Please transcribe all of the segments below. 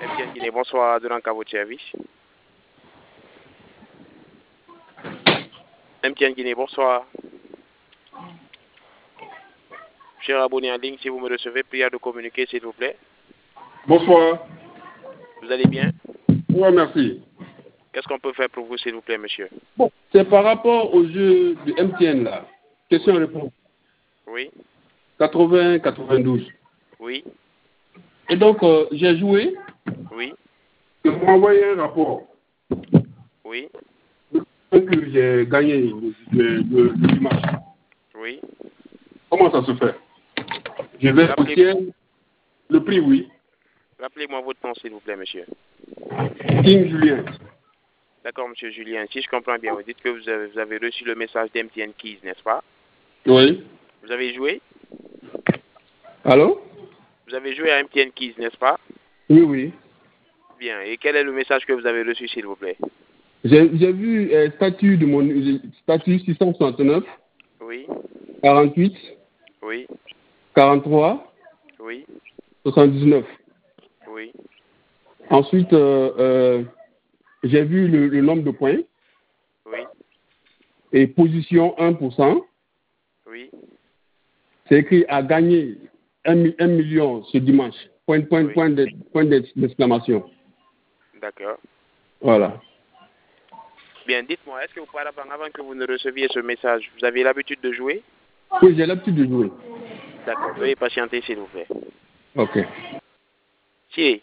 MTN Guinée, bonsoir, Durant à votre service. MTN Guinée, bonsoir. Cher abonné en ligne, si vous me recevez, prière de communiquer, s'il vous plaît. Bonsoir. Vous allez bien? Oui, merci. Qu'est-ce qu'on peut faire pour vous, s'il vous plaît, monsieur? Bon, c'est par rapport au jeu du MTN, là. Question-réponse. Oui. 80-92. Oui. Et donc, j'ai joué. Oui. Ils m'ont envoyé un rapport. Oui. Que j'ai gagné le dimanche. Oui. Comment ça se fait? Je vais au ciel. Le prix, oui. Rappelez-moi votre nom, s'il vous plaît, monsieur. King Julien. D'accord, monsieur Julien. Si je comprends bien, vous dites que vous avez reçu le message d'MTN Keys, n'est-ce pas? Oui. Vous avez joué? Allô? Vous avez joué à MTN Keys, n'est-ce pas? Oui, oui. Bien. Et quel est le message que vous avez reçu, s'il vous plaît? J'ai vu statut de mon statut 669. Oui. 48. Oui. 43. Oui. 79. Oui. Ensuite, j'ai vu le nombre de points. Oui. Et position 1%. Oui. C'est écrit à gagner 1 million ce dimanche. Point d'exclamation. D'accord. Voilà. Bien, dites-moi, est-ce que avant que vous ne receviez ce message, vous avez l'habitude de jouer? Oui, j'ai l'habitude de jouer. D'accord. Veuillez patienter, s'il vous plaît. Ok. Si.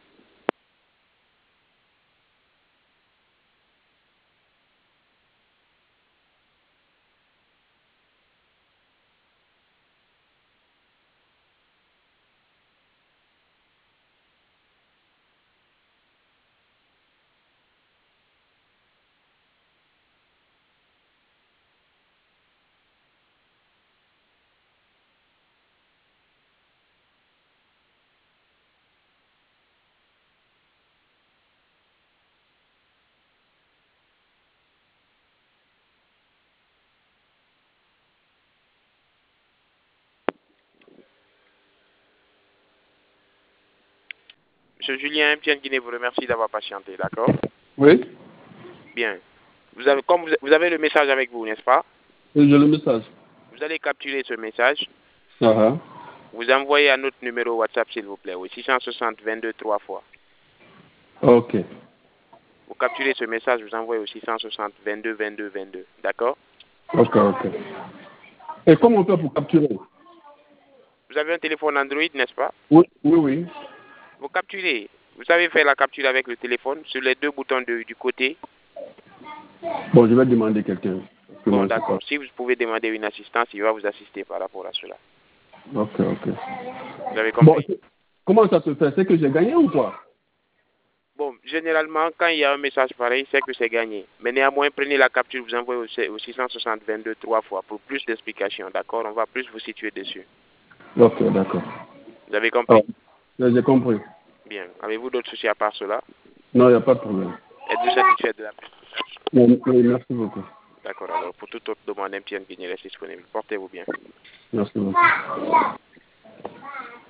Monsieur Julien, MTN Guinée vous remercie d'avoir patienté, d'accord? Oui. Bien. Vous avez le message avec vous, n'est-ce pas? Oui, j'ai le message. Vous allez capturer ce message. Uh-huh. Vous envoyez à notre numéro WhatsApp, s'il vous plaît, oui, 660 22 3 fois. Ok. Vous capturez ce message, vous envoyez au 660 22 22 22, d'accord? Ok. Et comment on fait pour capturer? Vous avez un téléphone Android, n'est-ce pas? Oui. Vous capturez. Vous savez faire la capture avec le téléphone sur les deux boutons du côté. Bon, je vais demander quelqu'un. Bon, d'accord. Si vous pouvez demander une assistance, il va vous assister par rapport à cela. Ok. Vous avez compris? Bon, comment ça se fait? C'est que j'ai gagné ou quoi? Bon, généralement, quand il y a un message pareil, c'est que c'est gagné. Mais néanmoins, prenez la capture, vous envoyez au 660 22 3 fois pour plus d'explications, d'accord? On va plus vous situer dessus. Ok, d'accord. Vous avez compris? J'ai compris. Bien. Avez-vous d'autres soucis à part cela? Non, il n'y a pas de problème. Êtes-vous satisfait de la présentation? Oui, merci beaucoup. D'accord. Alors, pour toute autre demande, MTN Guinée reste disponible. Portez-vous bien. Merci beaucoup.